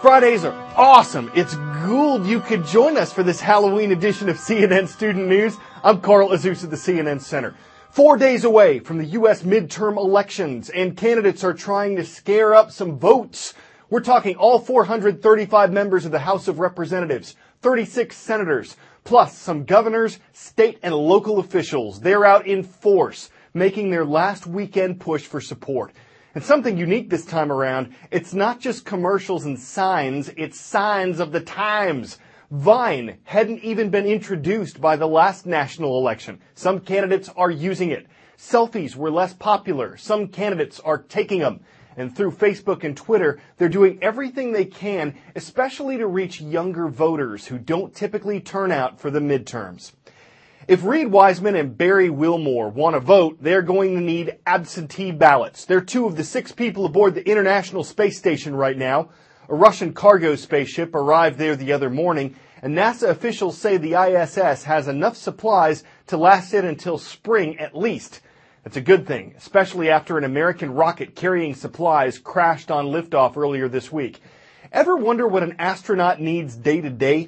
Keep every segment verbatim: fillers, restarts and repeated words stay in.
Fridays are awesome. It's cool you could join us for this Halloween edition of C N N Student News. I'm Carl Azuz at the C N N Center. Four days away from the U S midterm elections, and candidates are trying to scare up some votes. We're talking all four hundred thirty-five members of the House of Representatives, thirty-six senators, plus some governors, state and local officials. They're out in force, making their last weekend push for support. And something unique this time around, it's not just commercials and signs, it's signs of the times. Vine hadn't even been introduced by the last national election. Some candidates are using it. Selfies were less popular. Some candidates are taking them. And through Facebook and Twitter, they're doing everything they can, especially to reach younger voters who don't typically turn out for the midterms. If Reed Wiseman and Barry Wilmore want to vote, they're going to need absentee ballots. They're two of the six people aboard the International Space Station right now. A Russian cargo spaceship arrived there the other morning, and NASA officials say the I S S has enough supplies to last it until spring at least. That's a good thing, especially after an American rocket carrying supplies crashed on liftoff earlier this week. Ever wonder what an astronaut needs day to day?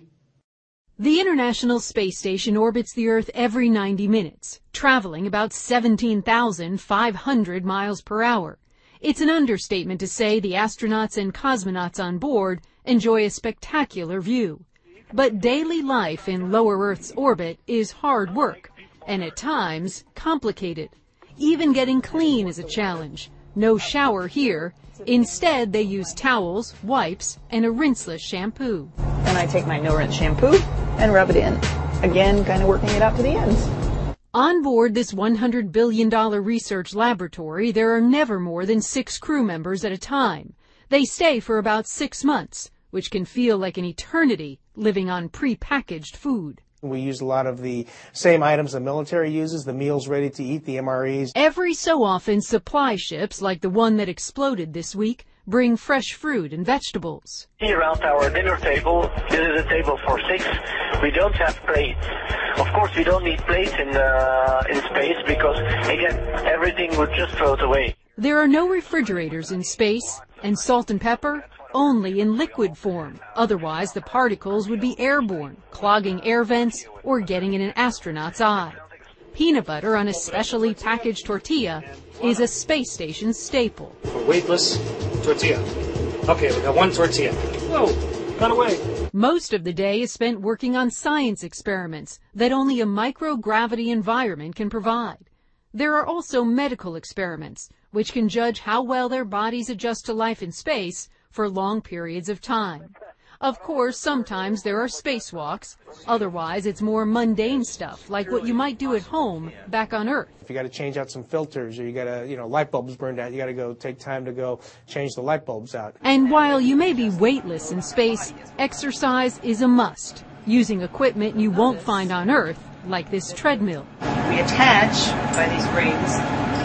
The International Space Station orbits the Earth every ninety minutes, traveling about seventeen thousand five hundred miles per hour. It's an understatement to say the astronauts and cosmonauts on board enjoy a spectacular view. But daily life in lower Earth's orbit is hard work, and at times complicated. Even getting clean is a challenge. No shower here. Instead, they use towels, wipes, and a rinseless shampoo. Then I take my no-rinse shampoo and rub it in. Again, kind of working it out to the ends. On board this one hundred billion dollars research laboratory, there are never more than six crew members at a time. They stay for about six months, which can feel like an eternity living on pre-packaged food. We use a lot of the same items the military uses, the meals ready to eat, the M R Es. Every so often, supply ships, like the one that exploded this week, bring fresh fruit and vegetables. Around our dinner table, this is a table for six. We don't have plates. Of course, we don't need plates in, uh, in space because, again, everything would just float away. There are no refrigerators in space, and salt and pepper only in liquid form. Otherwise, the particles would be airborne, clogging air vents or getting in an astronaut's eye. Peanut butter on a specially packaged tortilla is a space station staple. Weightless tortilla. Okay, we got one tortilla. Whoa, got away. Most of the day is spent working on science experiments that only a microgravity environment can provide. There are also medical experiments, which can judge how well their bodies adjust to life in space for long periods of time. Of course, sometimes there are spacewalks. Otherwise, it's more mundane stuff, like what you might do at home back on Earth. If you got to change out some filters, or you got to, you know, light bulbs burned out, you got to go take time to go change the light bulbs out. And while you may be weightless in space, exercise is a must, using equipment you won't find on Earth, like this treadmill. We attach, by these rings,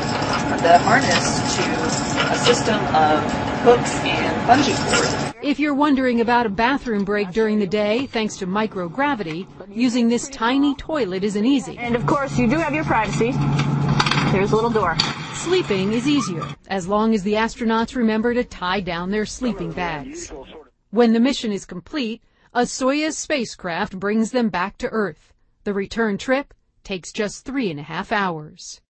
the harness to a system of hooks and bungee cord. If you're wondering about a bathroom break during the day, thanks to microgravity, using this tiny toilet isn't easy. And of course, you do have your privacy. There's a little door. Sleeping is easier, as long as the astronauts remember to tie down their sleeping bags. When the mission is complete, a Soyuz spacecraft brings them back to Earth. The return trip takes just three and a half hours.